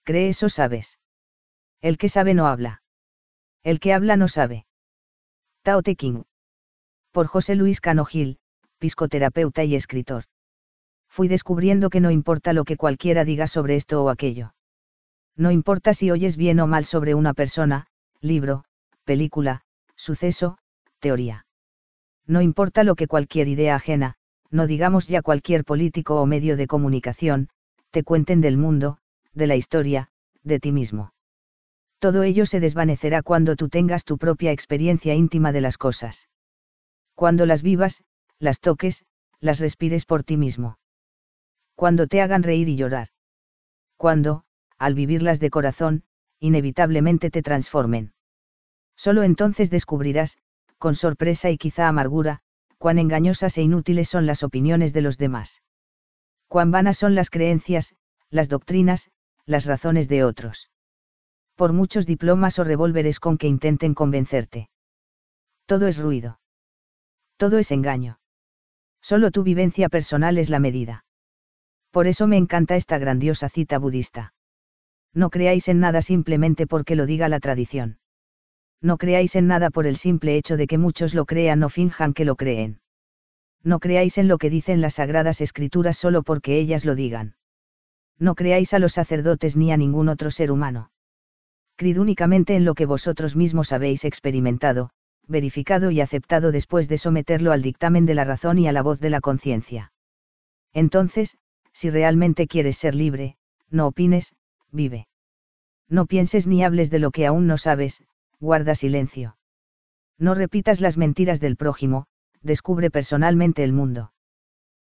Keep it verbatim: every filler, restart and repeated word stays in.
¿Crees o sabes? El que sabe no habla. El que habla no sabe. Tao Te Ching. Por José Luis Cano Gil, psicoterapeuta y escritor. Fui descubriendo que no importa lo que cualquiera diga sobre esto o aquello. No importa si oyes bien o mal sobre una persona, libro, película, suceso, teoría. No importa lo que cualquier idea ajena, no digamos ya cualquier político o medio de comunicación, te cuenten del mundo, de la historia, de ti mismo. Todo ello se desvanecerá cuando tú tengas tu propia experiencia íntima de las cosas. Cuando las vivas, las toques, las respires por ti mismo. Cuando te hagan reír y llorar. Cuando, al vivirlas de corazón, inevitablemente te transformen. Solo entonces descubrirás, con sorpresa y quizá amargura, cuán engañosas e inútiles son las opiniones de los demás. Cuán vanas son las creencias, las doctrinas, las razones de otros. Por muchos diplomas o revólveres con que intenten convencerte. Todo es ruido. Todo es engaño. Solo tu vivencia personal es la medida. Por eso me encanta esta grandiosa cita budista. No creáis en nada simplemente porque lo diga la tradición. No creáis en nada por el simple hecho de que muchos lo crean o finjan que lo creen. No creáis en lo que dicen las sagradas escrituras solo porque ellas lo digan. No creáis a los sacerdotes ni a ningún otro ser humano. Creed únicamente en lo que vosotros mismos habéis experimentado, verificado y aceptado después de someterlo al dictamen de la razón y a la voz de la conciencia. Entonces, si realmente quieres ser libre, no opines, vive. No pienses ni hables de lo que aún no sabes, guarda silencio. No repitas las mentiras del prójimo, descubre personalmente el mundo.